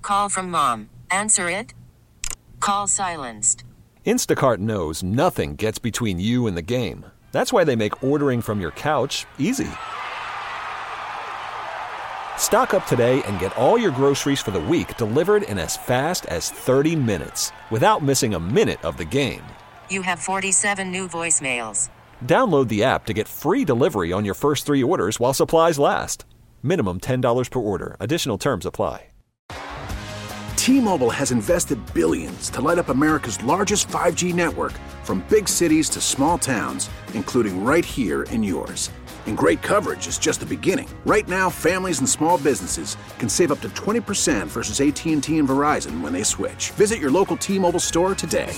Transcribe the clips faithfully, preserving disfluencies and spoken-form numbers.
Call from mom. Answer it. Call silenced. Instacart knows nothing gets between you and the game. That's why they make ordering from your couch easy. Stock up today and get all your groceries for the week delivered in as fast as thirty minutes without missing a minute of the game. You have forty-seven new voicemails. Download the app to get free delivery on your first three orders while supplies last. Minimum ten dollars per order. Additional terms apply. T-Mobile has invested billions to light up America's largest five G network, from big cities to small towns, including right here in yours. And great coverage is just the beginning. Right now, families and small businesses can save up to twenty percent versus A T and T and Verizon when they switch. Visit your local T-Mobile store today.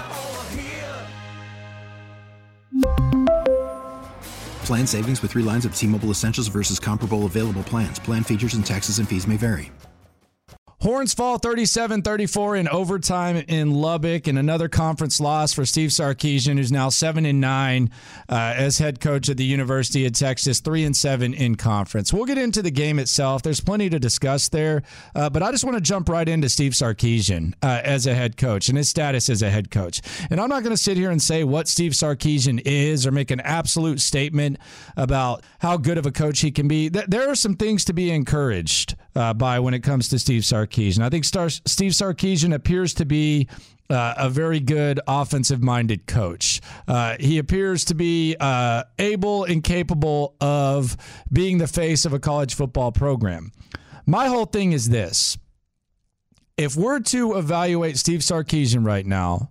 Plan savings with three lines of T-Mobile Essentials versus comparable available plans. Plan features and taxes and fees may vary. Horns fall thirty-seven thirty-four in overtime in Lubbock, and another conference loss for Steve Sarkisian, who's now seven and nine uh, as head coach at the University of Texas, three and seven in conference. We'll get into the game itself. There's plenty to discuss there, uh, but I just want to jump right into Steve Sarkisian uh, as a head coach and his status as a head coach. And I'm not going to sit here and say what Steve Sarkisian is or make an absolute statement about how good of a coach he can be. There are some things to be encouraged Uh, by when it comes to Steve Sarkisian. I think Star- Steve Sarkisian appears to be uh, a very good offensive-minded coach. Uh, he appears to be uh, able and capable of being the face of a college football program. My whole thing is this. If we're to evaluate Steve Sarkisian right now,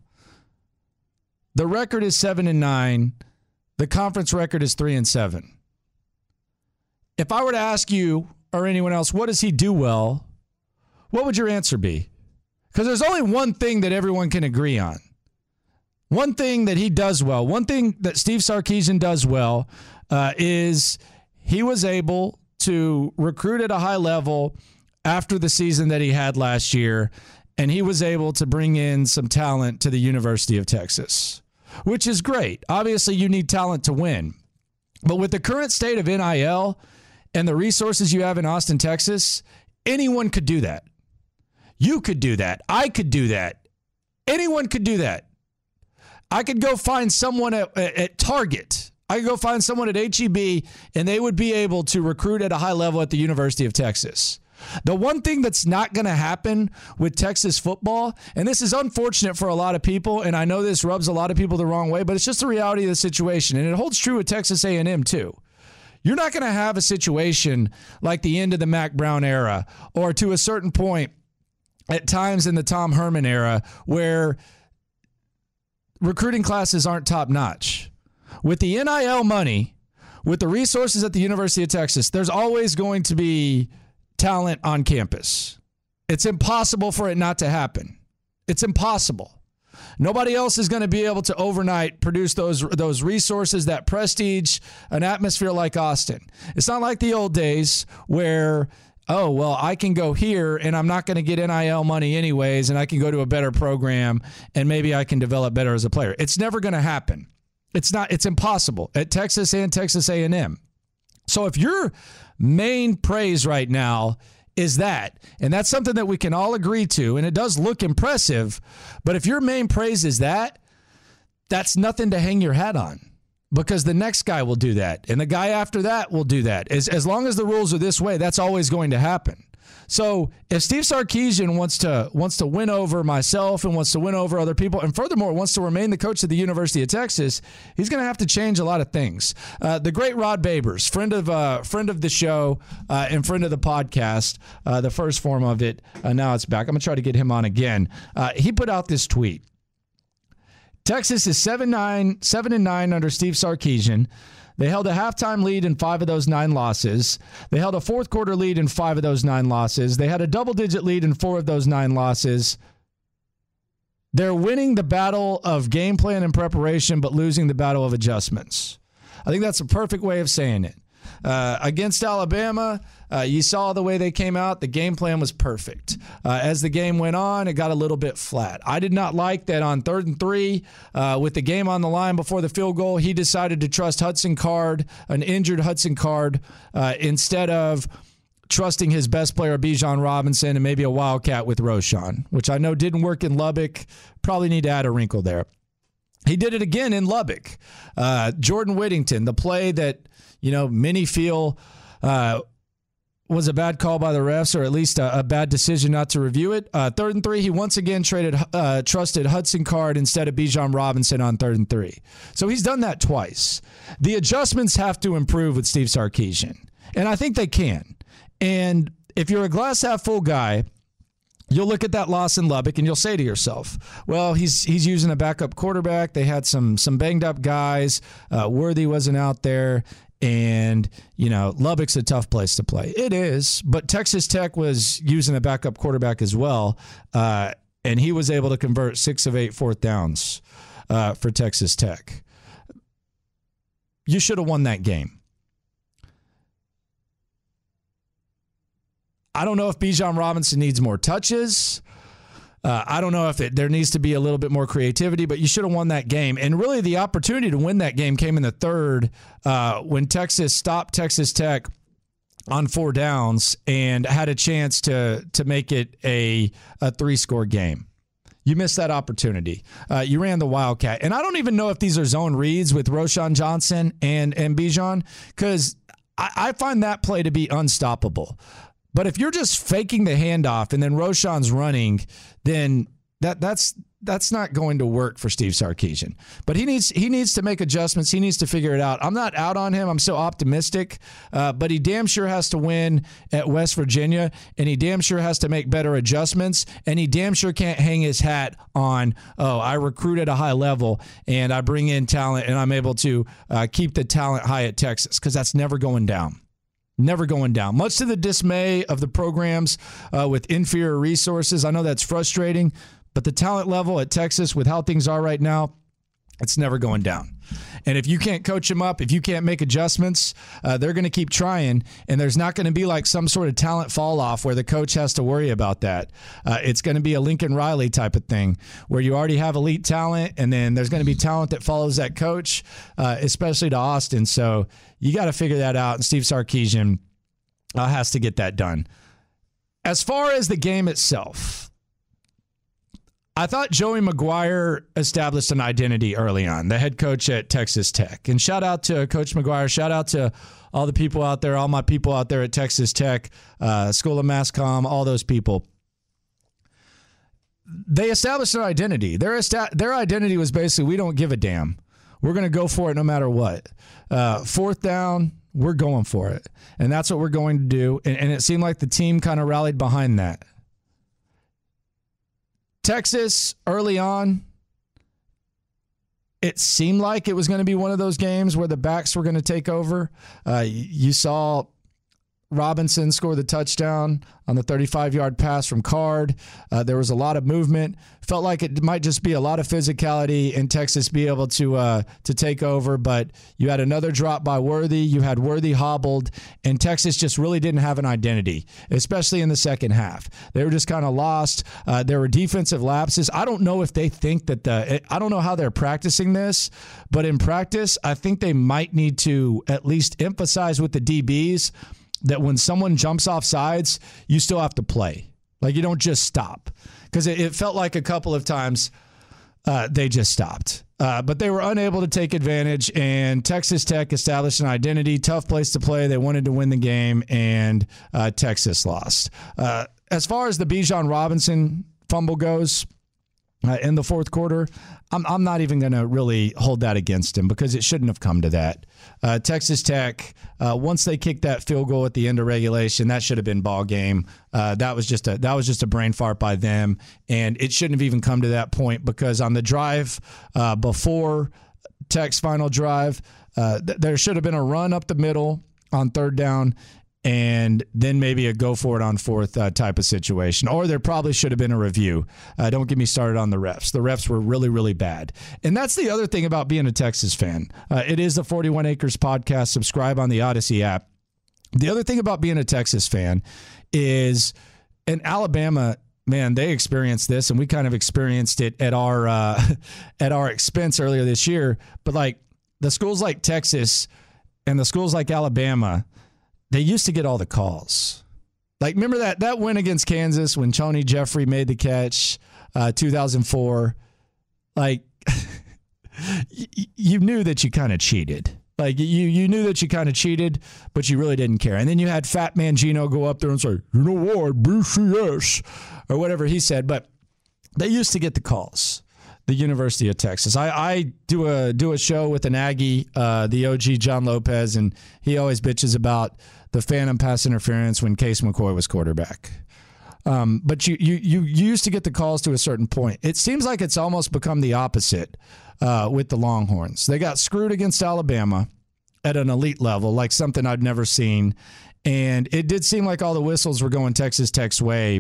the record is seven and nine. The conference record is three and seven. If I were to ask you or anyone else, what does he do well? What would your answer be? Because there's only one thing that everyone can agree on. One thing that he does well, one thing that Steve Sarkisian does well uh, is he was able to recruit at a high level after the season that he had last year, and he was able to bring in some talent to the University of Texas, which is great. Obviously, you need talent to win. But with the current state of N I L and the resources you have in Austin, Texas, anyone could do that. You could do that. I could do that. Anyone could do that. I could go find someone at, at Target. I could go find someone at H E B, and they would be able to recruit at a high level at the University of Texas. The one thing that's not going to happen with Texas football, and this is unfortunate for a lot of people, and I know this rubs a lot of people the wrong way, but it's just the reality of the situation, and it holds true with Texas A and M too. You're not going to have a situation like the end of the Mack Brown era, or to a certain point at times in the Tom Herman era, where recruiting classes aren't top notch. With the N I L money, with the resources at the University of Texas, there's always going to be talent on campus. It's impossible for it not to happen. It's impossible. Nobody else is going to be able to overnight produce those those resources, that prestige, an atmosphere like Austin. It's not like the old days where, oh, well, I can go here and I'm not going to get N I L money anyways, and I can go to a better program and maybe I can develop better as a player. It's never going to happen. It's not. It's impossible at Texas and Texas A and M. So if your main praise right now is that, and that's something that we can all agree to, and it does look impressive, but if your main praise is that, that's nothing to hang your hat on, because the next guy will do that, and the guy after that will do that. As, as long as the rules are this way, that's always going to happen. So if Steve Sarkisian wants to wants to win over myself and wants to win over other people, and furthermore wants to remain the coach of the University of Texas, he's going to have to change a lot of things. Uh, the great Rod Babers, friend of uh, friend of the show uh, and friend of the podcast, uh, the first form of it, uh, now it's back. I'm going to try to get him on again. Uh, he put out this tweet. Texas is seven nine, seven and nine under Steve Sarkisian. They held a halftime lead in five of those nine losses. They held a fourth quarter lead in five of those nine losses. They had a double-digit lead in four of those nine losses. They're winning the battle of game plan and preparation, but losing the battle of adjustments. I think that's a perfect way of saying it. Uh, against Alabama, uh, you saw the way they came out. The game plan was perfect. Uh, as the game went on, it got a little bit flat. I did not like that on third and three, uh, with the game on the line before the field goal, he decided to trust Hudson Card, an injured Hudson Card, uh, instead of trusting his best player, Bijan Robinson, and maybe a wildcat with Roschon, which I know didn't work in Lubbock. Probably need to add a wrinkle there. He did it again in Lubbock. Uh, Jordan Whittington, the play that, you know, many feel uh, was a bad call by the refs, or at least a, a bad decision not to review it. Uh, third and three, he once again traded, uh, trusted Hudson Card instead of Bijan Robinson on third and three. So he's done that twice. The adjustments have to improve with Steve Sarkisian, and I think they can. And if you're a glass half full guy, you'll look at that loss in Lubbock and you'll say to yourself, well, he's he's using a backup quarterback. They had some some banged up guys. Uh, Worthy wasn't out there. And, you know, Lubbock's a tough place to play. It is, but Texas Tech was using a backup quarterback as well, uh, and he was able to convert six of eight fourth downs uh, for Texas Tech. You should have won that game. I don't know if Bijan Robinson needs more touches. Uh, I don't know if it, there needs to be a little bit more creativity, but you should have won that game. And really the opportunity to win that game came in the third uh, when Texas stopped Texas Tech on four downs and had a chance to to make it a, a three-score game. You missed that opportunity. Uh, you ran the Wildcat. And I don't even know if these are zone reads with Roschon Johnson and, and Bijan, because I, I find that play to be unstoppable. But if you're just faking the handoff and then Roschon's running, then that that's that's not going to work for Steve Sarkisian. But he needs he needs to make adjustments. He needs to figure it out. I'm not out on him. I'm still optimistic. Uh, but he damn sure has to win at West Virginia, and he damn sure has to make better adjustments, and he damn sure can't hang his hat on, oh, I recruit at a high level, and I bring in talent, and I'm able to uh, keep the talent high at Texas, because that's never going down. Never going down. Much to the dismay of the programs uh, with inferior resources. I know that's frustrating, but the talent level at Texas with how things are right now, it's never going down. And if you can't coach them up, if you can't make adjustments, uh, they're going to keep trying, and there's not going to be like some sort of talent fall off where the coach has to worry about that. Uh, it's going to be a Lincoln Riley type of thing where you already have elite talent, and then there's going to be talent that follows that coach, uh, especially to Austin. So you got to figure that out, and Steve Sarkisian uh, has to get that done. As far as the game itself, I thought Joey McGuire established an identity early on, the head coach at Texas Tech. And shout out to Coach McGuire. Shout out to all the people out there, all my people out there at Texas Tech, uh, School of Mass Comm, all those people. They established an identity. Their, esta- their identity was basically, we don't give a damn. We're going to go for it no matter what. Uh, fourth down, we're going for it. And that's what we're going to do. And, and it seemed like the team kind of rallied behind that. Texas, early on, it seemed like it was going to be one of those games where the backs were going to take over. Uh, you saw Robinson score the touchdown on the thirty-five-yard pass from Card. Uh, there was a lot of movement. Felt like it might just be a lot of physicality and Texas be able to uh, to take over, but you had another drop by Worthy. You had Worthy hobbled, and Texas just really didn't have an identity, especially in the second half. They were just kind of lost. Uh, there were defensive lapses. I don't know if they think that the – I don't know how they're practicing this, but in practice, I think they might need to at least emphasize with the D Bs that when someone jumps off sides, you still have to play. Like, you don't just stop. Because it, it felt like a couple of times uh, they just stopped. Uh, but they were unable to take advantage, and Texas Tech established an identity. Tough place to play. They wanted to win the game, and uh, Texas lost. Uh, as far as the Bijan Robinson fumble goes, Uh, in the fourth quarter, I'm I'm not even going to really hold that against him because it shouldn't have come to that. Uh, Texas Tech, uh, once they kicked that field goal at the end of regulation, that should have been ball game. Uh, that was just a that was just a brain fart by them, and it shouldn't have even come to that point because on the drive uh, before Tech's final drive, uh, th- there should have been a run up the middle on third down, and then maybe a go for it on fourth uh, type of situation. Or there probably should have been a review. Uh, don't get me started on the refs. The refs were really, really bad. And that's the other thing about being a Texas fan. Uh, it is the forty-one Acres podcast. Subscribe on the Odyssey app. The other thing about being a Texas fan is in Alabama, man, they experienced this, and we kind of experienced it at our uh, at our expense earlier this year. But like the schools like Texas and the schools like Alabama, they used to get all the calls. Like, remember that that win against Kansas when Tony Jeffrey made the catch, uh, two thousand four? Like, y- you knew that you kind of cheated. Like, you you knew that you kind of cheated, but you really didn't care. And then you had Fat Man Gino go up there and say, you know what, B C S, or whatever he said. But they used to get the calls, the University of Texas. I, I do a do a show with an Aggie, uh, the O G John Lopez, and he always bitches about the phantom pass interference when Case McCoy was quarterback. Um, but you, you you you used to get the calls to a certain point. It seems like it's almost become the opposite uh, with the Longhorns. They got screwed against Alabama at an elite level, like something I'd never seen. And it did seem like all the whistles were going Texas Tech's way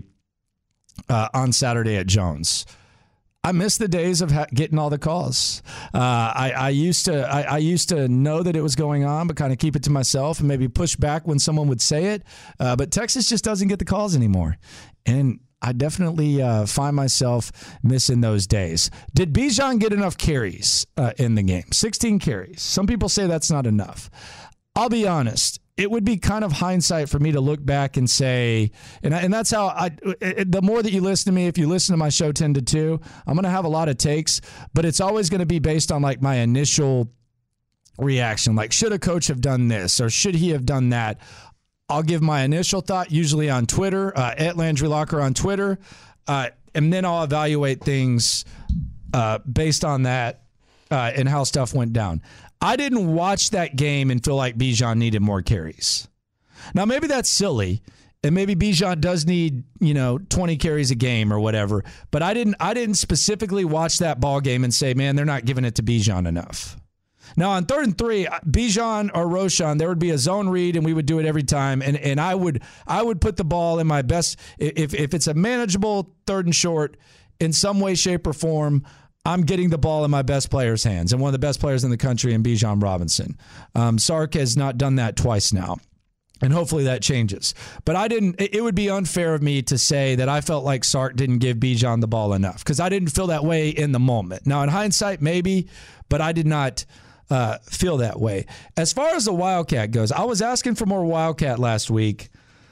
uh, on Saturday at Jones. I miss the days of ha- getting all the calls. Uh, I, I used to I, I used to know that it was going on, but kind of keep it to myself and maybe push back when someone would say it. Uh, but Texas just doesn't get the calls anymore. And I definitely uh, find myself missing those days. Did Bijan get enough carries uh, in the game? sixteen carries. Some people say that's not enough. I'll be honest. It would be kind of hindsight for me to look back and say, and I, and that's how I, it, the more that you listen to me, if you listen to my show ten to two, I'm going to have a lot of takes, but it's always going to be based on like my initial reaction. Like, should a coach have done this or should he have done that? I'll give my initial thought, usually on Twitter, uh, at Landry Locker on Twitter, uh, and then I'll evaluate things uh, based on that uh, and how stuff went down. I didn't watch that game and feel like Bijan needed more carries. Now, maybe that's silly, and maybe Bijan does need, you know, twenty carries a game or whatever, but I didn't I didn't specifically watch that ball game and say, man, they're not giving it to Bijan enough. Now, on third and three, Bijan or Roschon, there would be a zone read, and we would do it every time, and and I would I would put the ball in my best, if if it's a manageable third and short in some way, shape, or form, I'm getting the ball in my best player's hands, and one of the best players in the country in Bijan Robinson. Um, Sark has not done that twice now, and hopefully that changes. But I didn't. It would be unfair of me to say that I felt like Sark didn't give Bijan the ball enough, because I didn't feel that way in the moment. Now, in hindsight, maybe, but I did not uh, feel that way. As far as the Wildcat goes, I was asking for more Wildcat last week.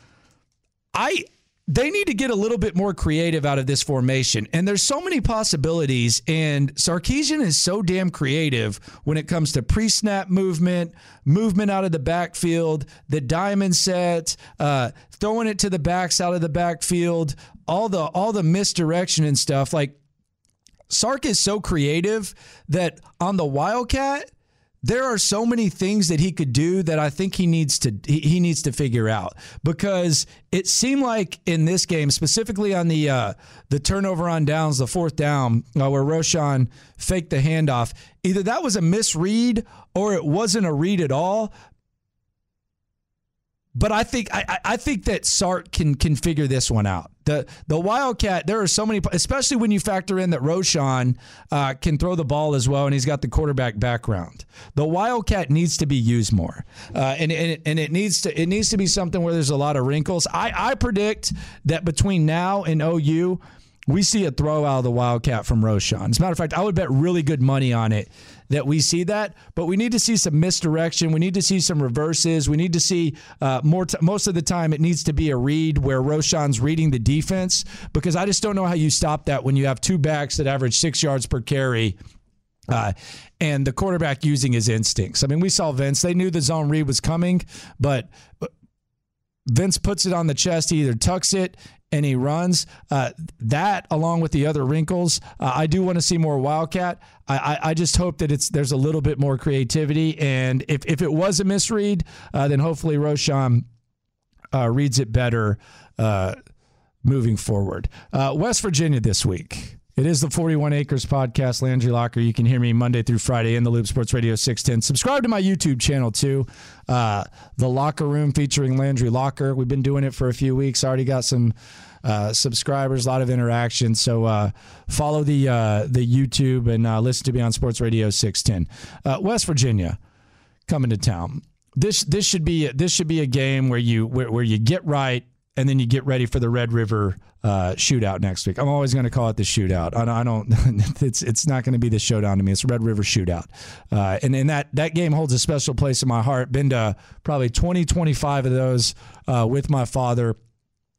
I. They need to get a little bit more creative out of this formation. And there's so many possibilities, and Sarkisian is so damn creative when it comes to pre-snap movement, movement out of the backfield, the diamond set, uh, throwing it to the backs out of the backfield, all the all the misdirection and stuff. Like, Sark is so creative that on the Wildcat, there are so many things that he could do that I think he needs to he, he needs to figure out, because it seemed like in this game, specifically on the uh, the turnover on downs, the fourth down, uh, where Roschon faked the handoff, either that was a misread or it wasn't a read at all. But I think I, I think that Sark can can figure this one out. The the Wildcat, there are so many, especially when you factor in that Roschon uh, can throw the ball as well, and he's got the quarterback background. The Wildcat needs to be used more, uh, and and it, and it needs to it needs to be something where there's a lot of wrinkles. I, I predict that between now and O U, we see a throw out of the Wildcat from Roschon. As a matter of fact, I would bet really good money on it that we see that, but we need to see some misdirection. We need to see some reverses. We need to see uh, more. T- most of the time, it needs to be a read where Roschon's reading the defense, because I just don't know how you stop that when you have two backs that average six yards per carry uh, and the quarterback using his instincts. I mean, we saw Vince. They knew the zone read was coming, but Vince puts it on the chest. He either tucks it and he runs. Uh, that, along with the other wrinkles, uh, I do want to see more Wildcat. I, I, I just hope that it's there's a little bit more creativity. And if, if it was a misread, uh, then hopefully Roschon uh, reads it better uh, moving forward. Uh, West Virginia this week. It is the forty-one Acres podcast, Landry Locker. You can hear me Monday through Friday in the Loop Sports Radio six ten. Subscribe to my YouTube channel, too. Uh, the Locker Room featuring Landry Locker. We've been doing it for a few weeks. Already got some uh, subscribers, a lot of interaction. So uh, follow the uh, the YouTube and uh, listen to me on Sports Radio six ten. Uh, West Virginia coming to town. This this should be this should be a game where you where, where you get right and then you get ready for the Red River uh, shootout next week. I'm always going to call it the shootout. I, I don't. It's it's not going to be the showdown to me. It's the Red River shootout, uh, and and that that game holds a special place in my heart. Been to probably twenty, twenty-five of those uh, with my father.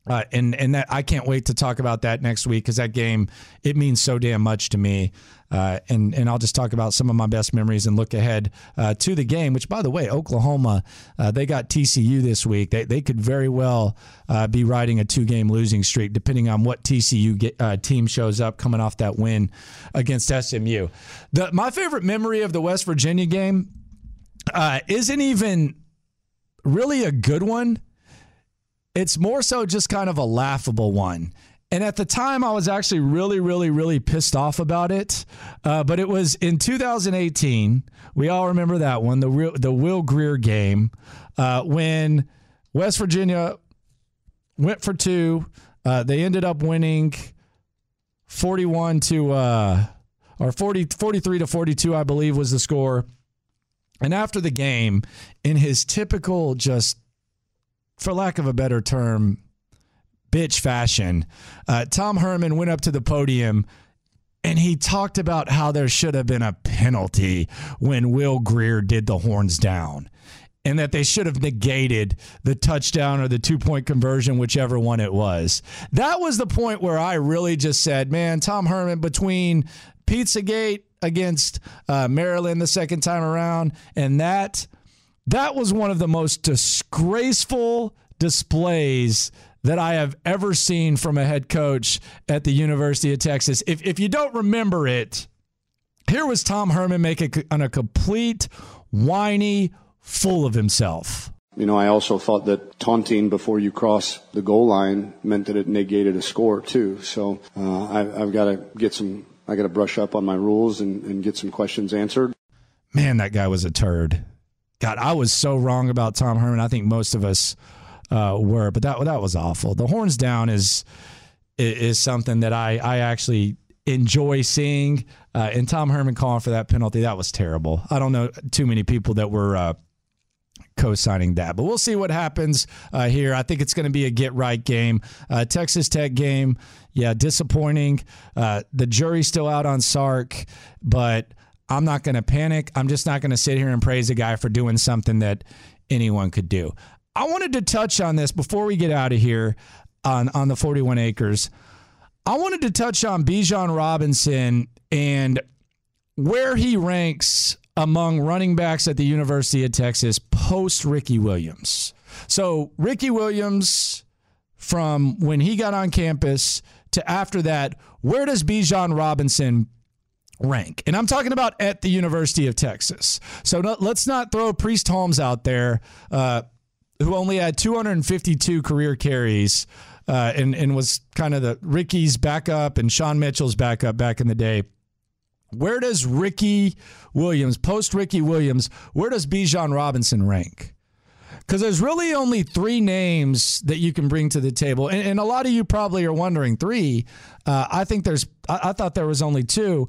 Uh, and and that, I can't wait to talk about that next week because that game, it means so damn much to me. Uh, and, and I'll just talk about some of my best memories and look ahead uh, to the game, which, by the way, Oklahoma, uh, they got T C U this week. They they could very well uh, be riding a two-game losing streak, depending on what T C U get, uh, team shows up coming off that win against S M U. The, my favorite memory of the West Virginia game uh, isn't even really a good one. It's more so just kind of a laughable one. And at the time, I was actually really, really, really pissed off about it. Uh, but it was in two thousand eighteen. We all remember that one, the real, the Will Grier game, uh, when West Virginia went for two. Uh, they ended up winning forty-one to uh, or forty, forty-three to forty-two, I believe, was the score. And after the game, in his typical, just for lack of a better term, bitch fashion, uh, Tom Herman went up to the podium and he talked about how there should have been a penalty when Will Grier did the horns down and that they should have negated the touchdown or the two-point conversion, whichever one it was. That was the point where I really just said, man, Tom Herman, between Pizzagate against uh, Maryland the second time around and that, that was one of the most disgraceful displays that I have ever seen from a head coach at the University of Texas. If if you don't remember it, here was Tom Herman making on a complete whiny fool of himself. You know, I also thought that taunting before you cross the goal line meant that it negated a score too. So uh, I've, I've got to get some, I got to brush up on my rules and, and get some questions answered. Man, that guy was a turd. God, I was so wrong about Tom Herman. I think most of us uh, were, but that that was awful. The horns down is is something that I, I actually enjoy seeing. Uh, and Tom Herman calling for that penalty, that was terrible. I don't know too many people that were uh, co-signing that, but we'll see what happens uh, here. I think it's going to be a get-right game. Uh, Texas Tech game, yeah, disappointing. Uh, the jury's still out on Sark, but I'm not going to panic. I'm just not going to sit here and praise a guy for doing something that anyone could do. I wanted to touch on this before we get out of here on, on the forty-one acres. I wanted to touch on Bijan Robinson and where he ranks among running backs at the University of Texas post Ricky Williams. So Ricky Williams, from when he got on campus to after that, where does Bijan Robinson rank? And I'm talking about at the University of Texas. So no, let's not throw Priest Holmes out there, uh, who only had two hundred fifty-two career carries uh, and, and was kind of the Ricky's backup and Sean Mitchell's backup back in the day. Where does Ricky Williams, post Ricky Williams, where does Bijan Robinson rank? Because there's really only three names that you can bring to the table. And, and a lot of you probably are wondering, three. Uh, I think there's, I, I thought there was only two.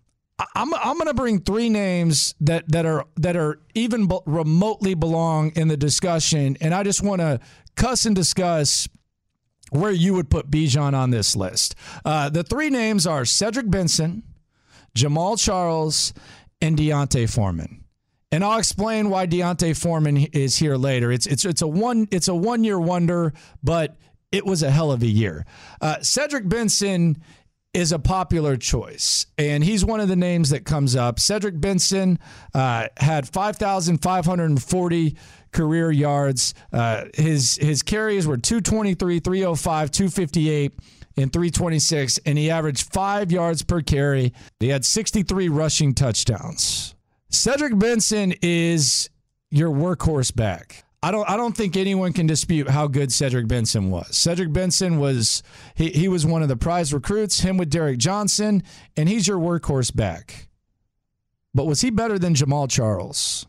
I'm I'm going to bring three names that, that are that are even be, remotely belong in the discussion, and I just want to cuss and discuss where you would put Bijan on this list. Uh, the three names are Cedric Benson, Jamal Charles, and D'Onta Foreman. And I'll explain why D'Onta Foreman is here later. It's it's it's a one it's a one year wonder, but it was a hell of a year. Uh, Cedric Benson is a popular choice, and he's one of the names that comes up. Cedric Benson uh, had five thousand five hundred forty career yards. Uh, his his carries were two twenty-three, three oh five, two fifty-eight, and three twenty-six, and he averaged five yards per carry. He had sixty-three rushing touchdowns. Cedric Benson is your workhorse back. I don't I don't think anyone can dispute how good Cedric Benson was. Cedric Benson was he, he was one of the prize recruits, him with Derek Johnson, and he's your workhorse back. But was he better than Jamal Charles?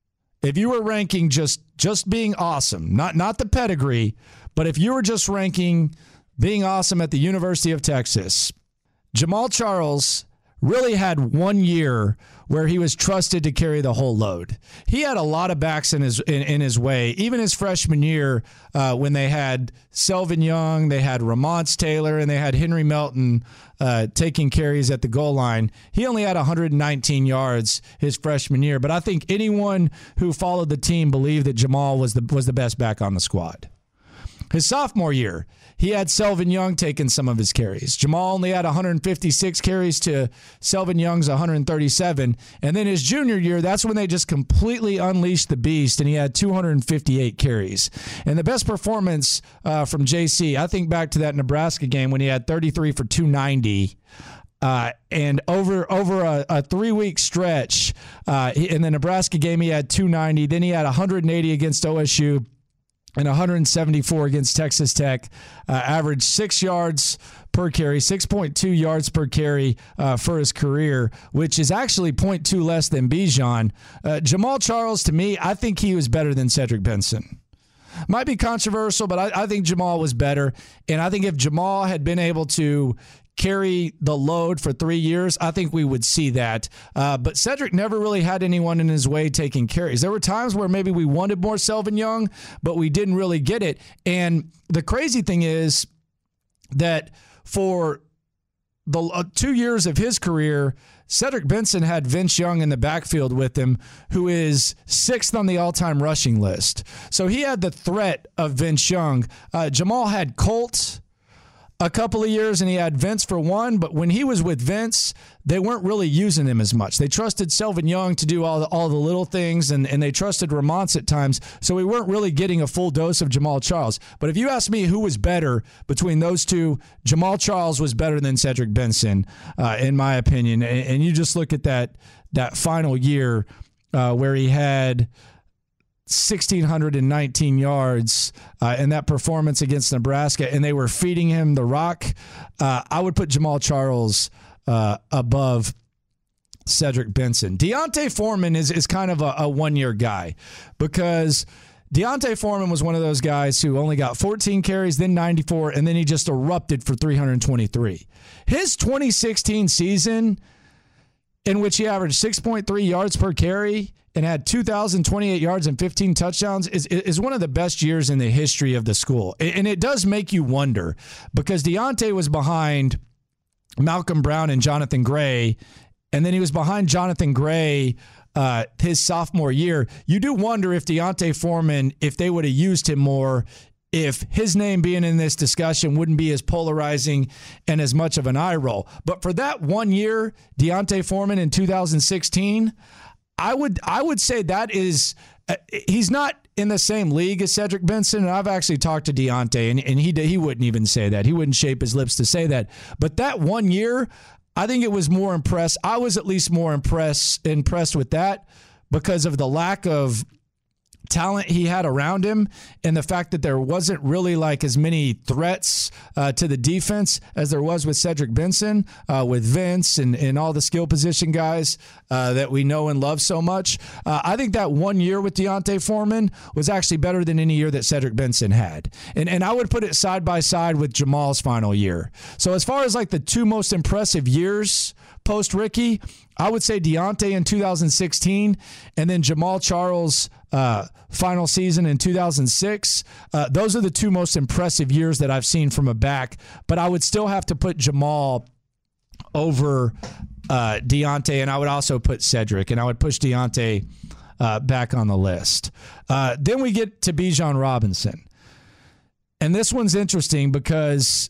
If you were ranking just just being awesome, not not the pedigree, but if you were just ranking being awesome at the University of Texas, Jamal Charles really had one year where he was trusted to carry the whole load. He had a lot of backs in his in, in his way. Even his freshman year, uh, when they had Selvin Young, they had Ramonce Taylor, and they had Henry Melton uh, taking carries at the goal line, he only had one hundred nineteen yards his freshman year. But I think anyone who followed the team believed that Jamal was the was the best back on the squad. His sophomore year, he had Selvin Young taking some of his carries. Jamal only had one hundred fifty-six carries to Selvin Young's one hundred thirty-seven. And then his junior year, that's when they just completely unleashed the beast, and he had two hundred fifty-eight carries. And the best performance uh, from J C, I think back to that Nebraska game when he had thirty-three for two ninety. Uh, and over over a, a three-week stretch, uh, in the Nebraska game, he had two ninety. Then he had one hundred eighty against O S U and one hundred seventy-four against Texas Tech. Uh, averaged six yards per carry, six point two yards per carry uh, for his career, which is actually zero point two less than Bijan. Uh, Jamal Charles, to me, I think he was better than Cedric Benson. Might be controversial, but I, I think Jamal was better. And I think if Jamal had been able to carry the load for three years, I think we would see that. Uh, but Cedric never really had anyone in his way taking carries. There were times where maybe we wanted more Selvin Young, but we didn't really get it. And the crazy thing is that for the uh, two years of his career, Cedric Benson had Vince Young in the backfield with him, who is sixth on the all-time rushing list. So he had the threat of Vince Young. Uh, Jamal had Colt a couple of years, and he had Vince for one, but when he was with Vince, they weren't really using him as much. They trusted Selvin Young to do all the, all the little things, and, and they trusted Ramance at times, so we weren't really getting a full dose of Jamal Charles. But if you ask me who was better between those two, Jamal Charles was better than Cedric Benson, uh, in my opinion. And, and you just look at that, that final year uh, where he had one thousand six hundred nineteen yards uh, in that performance against Nebraska, and they were feeding him the rock. Uh, I would put Jamal Charles uh, above Cedric Benson. D'Onta Foreman is, is kind of a, a one-year guy because D'Onta Foreman was one of those guys who only got fourteen carries, then ninety-four, and then he just erupted for three hundred twenty-three. His twenty sixteen season, in which he averaged six point three yards per carry and had two thousand twenty-eight yards and fifteen touchdowns, is, is one of the best years in the history of the school. And it does make you wonder, because D'Onta was behind Malcolm Brown and Jonathan Gray, and then he was behind Jonathan Gray uh, his sophomore year. You do wonder if D'Onta Foreman, if they would have used him more, if his name being in this discussion wouldn't be as polarizing and as much of an eye roll. But for that one year, D'Onta Foreman in two thousand sixteen, I would I would say that is uh, he's not in the same league as Cedric Benson, and I've actually talked to D'Onta, and, and he he wouldn't even say that. He wouldn't shape his lips to say that. But that one year, I think it was more impressed. I was at least more impressed impressed with that because of the lack of talent he had around him and the fact that there wasn't really like as many threats uh, to the defense as there was with Cedric Benson, uh, with Vince and, and all the skill position guys uh, that we know and love so much. Uh, I think that one year with D'Onta Foreman was actually better than any year that Cedric Benson had. And, and I would put it side by side with Jamal's final year. So as far as like the two most impressive years post-Ricky, I would say D'Onta in two thousand sixteen and then Jamal Charles' uh, final season in two thousand six. Uh, those are the two most impressive years that I've seen from a back, but I would still have to put Jamal over uh, D'Onta, and I would also put Cedric, and I would push D'Onta uh, back on the list. Uh, then we get to Bijan Robinson. And this one's interesting because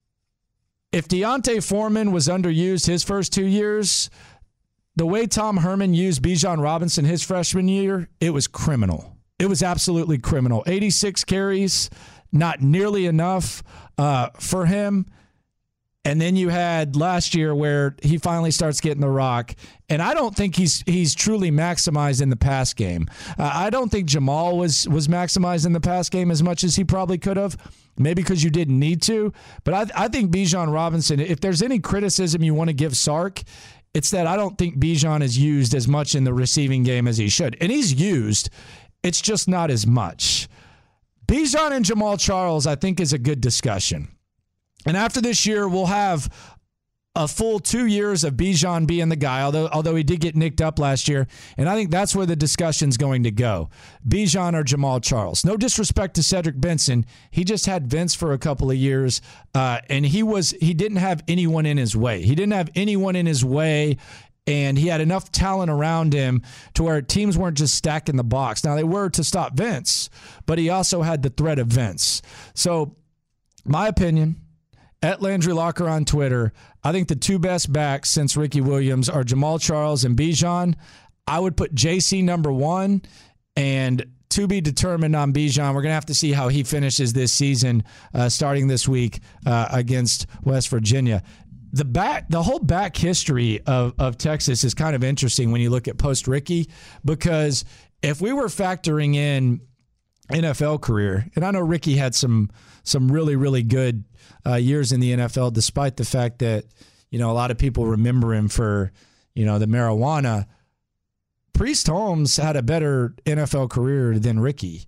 if D'Onta Foreman was underused his first two years, the way Tom Herman used Bijan Robinson his freshman year, it was criminal. It was absolutely criminal. eighty-six carries, not nearly enough uh, for him. And then you had last year where he finally starts getting the rock. And I don't think he's he's truly maximized in the pass game. Uh, I don't think Jamal was was maximized in the pass game as much as he probably could have, maybe because you didn't need to. But I, I think Bijan Robinson, if there's any criticism you want to give Sark, it's that I don't think Bijan is used as much in the receiving game as he should. And he's used. It's just not as much. Bijan and Jamal Charles, I think, is a good discussion. And after this year, we'll have a full two years of Bijan being the guy, although although he did get nicked up last year. And I think that's where the discussion's going to go. Bijan or Jamal Charles. No disrespect to Cedric Benson. He just had Vince for a couple of years, uh, and he was he didn't have anyone in his way. He didn't have anyone in his way, and he had enough talent around him to where teams weren't just stacking the box. Now, they were to stop Vince, but he also had the threat of Vince. So my opinion, at Landry Locker on Twitter, I think the two best backs since Ricky Williams are Jamal Charles and Bijan. I would put J C number one, and to be determined on Bijan. We're going to have to see how he finishes this season, uh, starting this week uh, against West Virginia. The back, the whole back history of, of Texas is kind of interesting when you look at post-Ricky, because if we were factoring in N F L career, and I know Ricky had some some really, really good uh, years in the N F L, despite the fact that, you know, a lot of people remember him for, you know, the marijuana. Priest Holmes had a better N F L career than Ricky,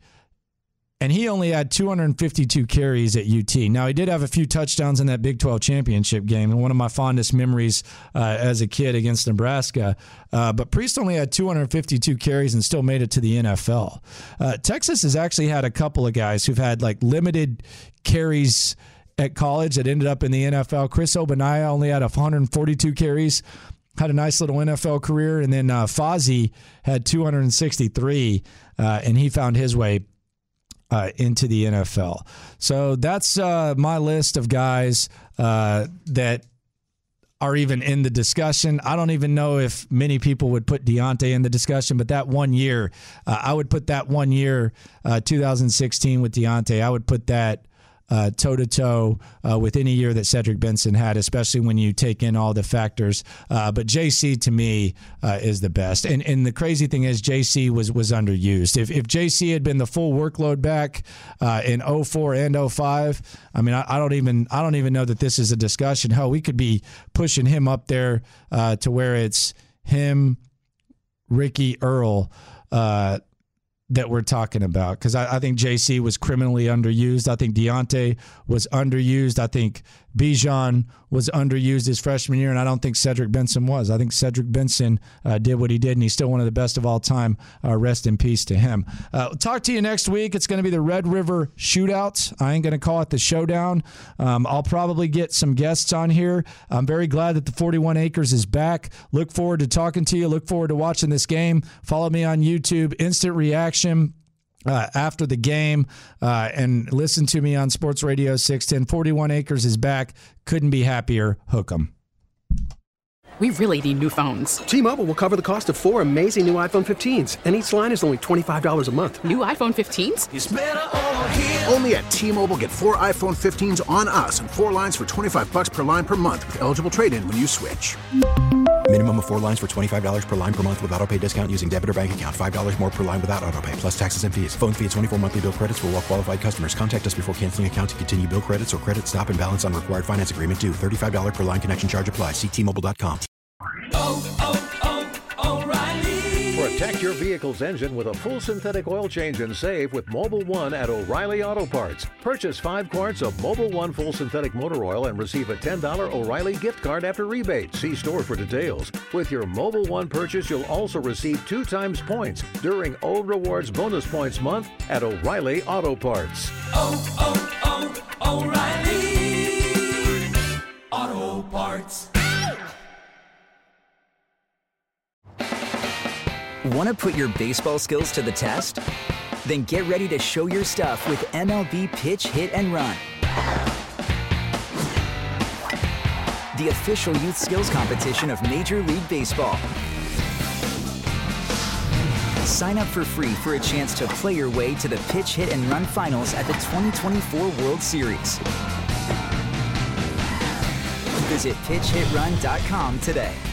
and he only had two hundred fifty-two carries at U T. Now, he did have a few touchdowns in that Big twelve championship game, and one of my fondest memories uh, as a kid against Nebraska. Uh, but Priest only had two hundred fifty-two carries and still made it to the N F L. Uh, Texas has actually had a couple of guys who've had like limited carries at college that ended up in the N F L. Chris Obanaya only had one hundred forty-two carries. Had a nice little N F L career, and then uh, Fozzie had two hundred sixty-three, uh, and he found his way uh, into the N F L. So that's uh, my list of guys uh, that are even in the discussion. I don't even know if many people would put Deontay in the discussion, but that one year, uh, I would put that one year, uh, two thousand sixteen with Deontay, I would put that Uh, toe-to-toe uh, with any year that Cedric Benson had, especially when you take in all the factors. Uh, but J C, to me, uh, is the best. And and the crazy thing is J C was was underused. If if J C had been the full workload back uh, in oh four and oh five, I mean, I, I don't even I don't even know that this is a discussion. Hell, we could be pushing him up there uh, to where it's him, Ricky, Earl, uh, that we're talking about, because I, I think J C was criminally underused. I think Deontay was underused. I think Bijan was underused his freshman year, and I don't think Cedric Benson was. I think Cedric Benson uh, did what he did, and he's still one of the best of all time. Uh, rest in peace to him. Uh, talk to you next week. It's going to be the Red River Shootout. I ain't going to call it the Showdown. Um, I'll probably get some guests on here. I'm very glad that the forty-one Acres is back. Look forward to talking to you. Look forward to watching this game. Follow me on YouTube. Instant Reaction. Uh, after the game, uh, and listen to me on Sports Radio six ten. forty-one Acres is back. Couldn't be happier. Hook 'em. We really need new phones. T-Mobile will cover the cost of four amazing new iPhone fifteens, and each line is only twenty-five dollars a month. New iPhone fifteens? It's better over here. Only at T-Mobile, get four iPhone fifteens on us and four lines for twenty-five bucks per line per month with eligible trade-in when you switch. Minimum of four lines for twenty-five dollars per line per month with autopay discount using debit or bank account. five dollars more per line without autopay, plus taxes and fees. Phone fee at twenty-four monthly bill credits for well-qualified customers. Contact us before canceling account to continue bill credits or credit stop and balance on required finance agreement due. thirty-five dollars per line connection charge applies. See T Mobile dot com. Oh, oh, oh, O'Reilly. Protect your vehicle's engine with a full synthetic oil change and save with Mobile One at O'Reilly Auto Parts. Purchase five quarts of Mobile One full synthetic motor oil and receive a ten dollars O'Reilly gift card after rebate. See store for details. With your Mobile One purchase, you'll also receive two times points during O Rewards Bonus Points Month at O'Reilly Auto Parts. Oh, oh, oh, O'Reilly Auto Parts. Want to put your baseball skills to the test? Then get ready to show your stuff with M L B Pitch, Hit, and Run. The official youth skills competition of Major League Baseball. Sign up for free for a chance to play your way to the Pitch, Hit, and Run finals at the twenty twenty-four World Series. Visit pitch hit run dot com today.